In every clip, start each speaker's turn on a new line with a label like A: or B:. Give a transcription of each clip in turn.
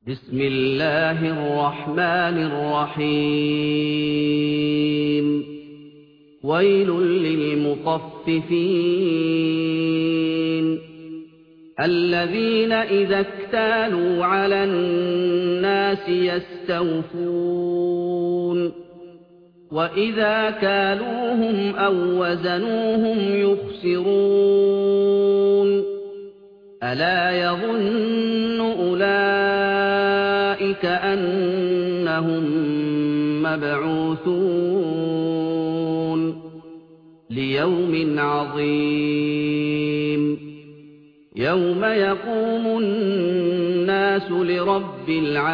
A: بسم الله الرحمن الرحيم ويل للمطففين الذين إذا اكتالوا على الناس يستوفون وإذا كالوهم أو وزنوهم يخسرون ألا يظن أولئك أنهم مبعوثون ليوم عظيم يوم يقوم الناس لرب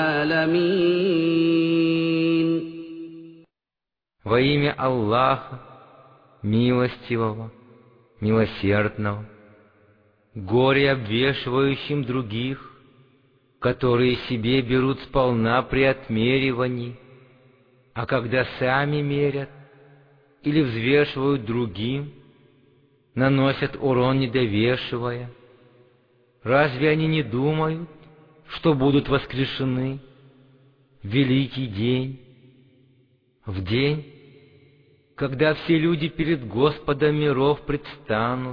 A: العالمين.
B: Во имя Аллаха, милостивого, милосердного, горе обвешивающим других, которые себе берут сполна при отмеривании, а когда сами мерят или взвешивают другим, наносят урон недовешивая. Разве они не думают, что будут воскрешены в великий день, в день, когда все люди перед Господом миров предстанут?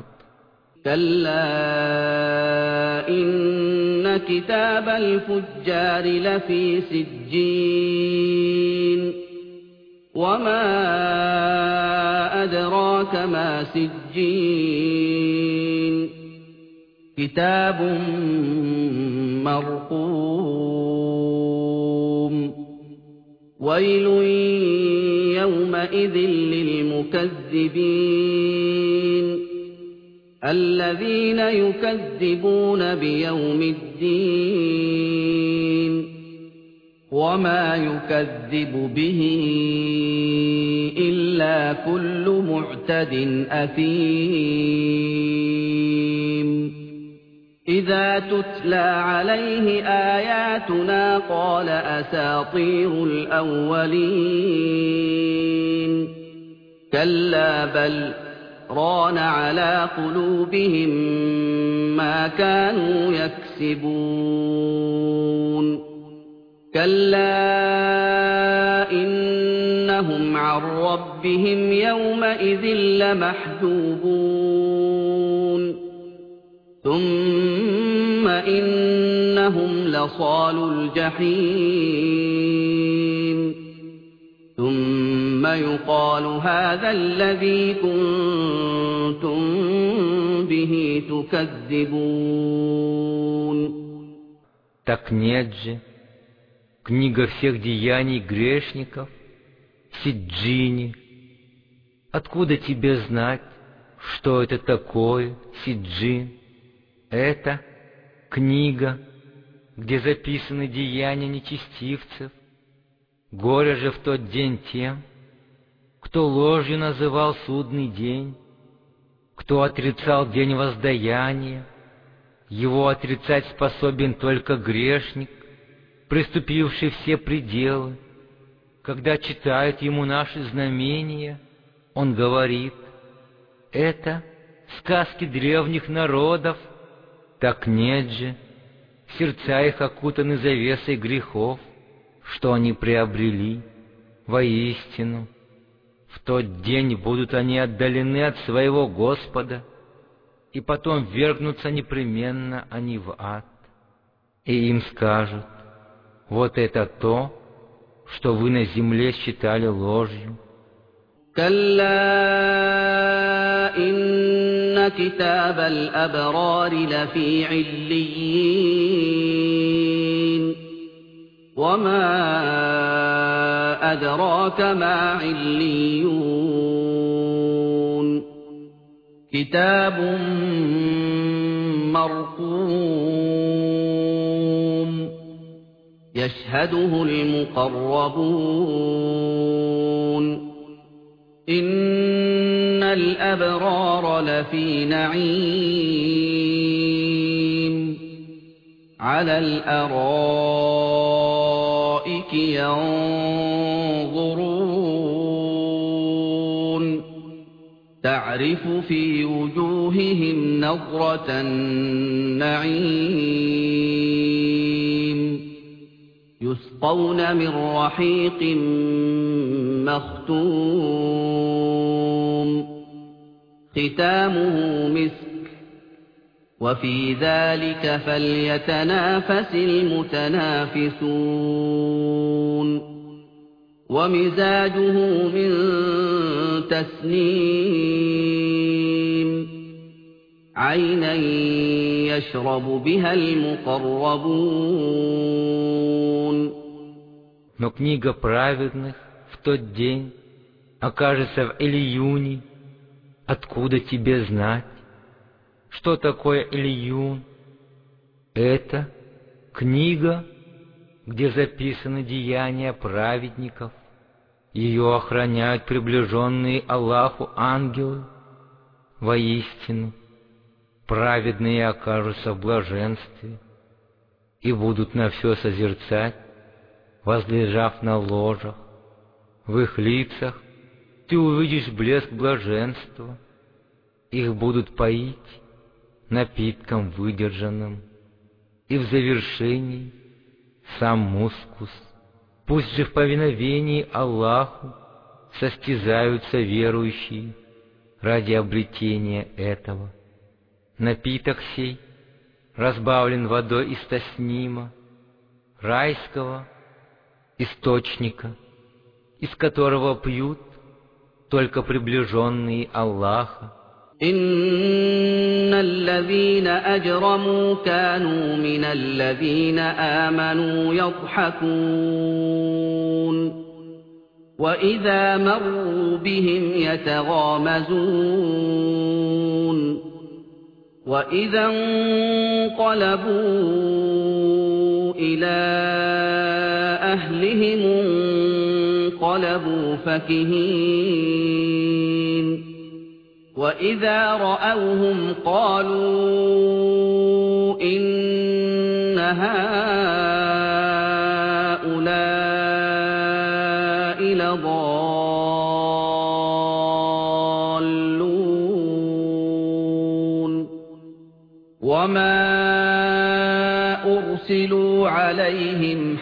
A: كلا إن كتاب الفجار لفي سجين وما أدراك ما سجين كتاب مرقوم ويل يومئذ للمكذبين الذين يكذبون بيوم الدين وما يكذب به إلا كل معتد أثيم إذا تتلى عليه آياتنا قال أساطير الأولين كلا بل ران على قلوبهم ما كانوا يكسبون كلا إنهم عن ربهم يومئذ لمحجوبون ثم إنهم لصالو الجحيم ثم يقال هذا الذي كنتم به تكذبون.
B: Так нет же, книга всех деяний грешников, Сиджини. Откуда тебе знать, что это такое Сиджин? Это книга, где записаны деяния нечестивцев. Горе же в тот день тем, кто ложью называл судный день, кто отрицал день воздаяния. Его отрицать способен только грешник, приступивший все пределы. Когда читают ему наши знамения, он говорит: это сказки древних народов. Так нет же, сердца их окутаны завесой грехов, что они приобрели. Воистину, в тот день будут они отдалены от своего Господа, и потом ввергнутся непременно они в ад. И им скажут: вот это то, что вы на земле считали ложью.
A: كلا إن كتاب الأبرار لفي عليين وما أدراك ما عليون كتاب مرقوم يشهده المقربون إن الأبرار لفي نعيم على الأرائك ينظرون تعرف في وجوههم نضرة النعيم يسقون من رحيق مختوم ختامه مسك وفي ذلك فليتنافس المتنافسون ومزاجه من تسنيم عينا يشرب بها المقربون.
B: Но книга праведных в тот день окажется в Элиюне. Откуда тебе знать, что такое Элиюн? Это книга, где записаны деяния праведников. Ее охраняют приближенные Аллаху ангелы. Воистину, праведные окажутся в блаженстве и будут на все созерцать, возлежав на ложах. В их лицах ты увидишь блеск блаженства. Их будут поить напитком выдержанным. И в завершении сам мускус. Пусть же в повиновении Аллаху состязаются верующие ради обретения этого. Напиток сей разбавлен водой из таснима, райского источника, из которого пьют только приближенные Аллаха.
A: إن الذين أجرموا كانوا من الذين آمنوا يضحكون وإذا مروا بهم يتغامزون وإذا انقلبوا إلى أهلهم انقلبوا فكهين وإذا رأوهم قالوا إن هؤلاء لضالون وما أرسلوا عليهم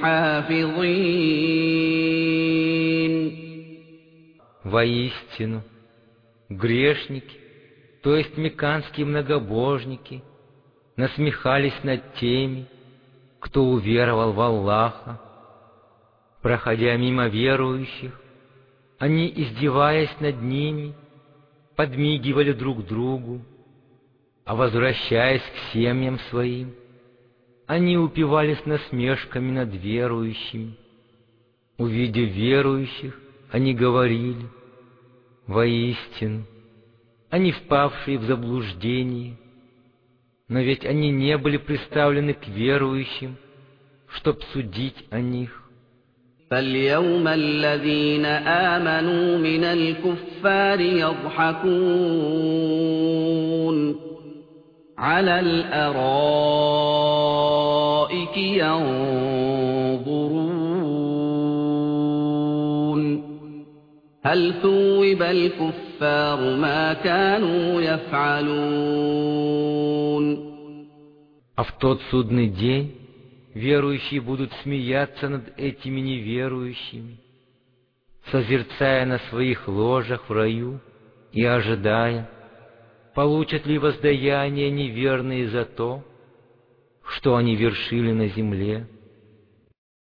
A: حافظين.
B: Воистину, грешники, то есть мекканские многобожники, насмехались над теми, кто уверовал в Аллаха. Проходя мимо верующих, они, издеваясь над ними, подмигивали друг другу, а возвращаясь к семьям своим, они упивались насмешками над верующими. Увидев верующих, они говорили: воистину, они впавшие в заблуждение, но ведь они не были представлены к верующим, чтоб судить о них.
A: فاليوم الذين آمنوا من الكفار يضحكون على الأرائك ينظرون هل ثوب الكفار ما كانوا يفعلون.
B: А в тот судный день верующие будут смеяться над этими неверующими, созерцая на своих ложах в раю и ожидая, получат ли воздаяние неверные за то, что они вершили на земле.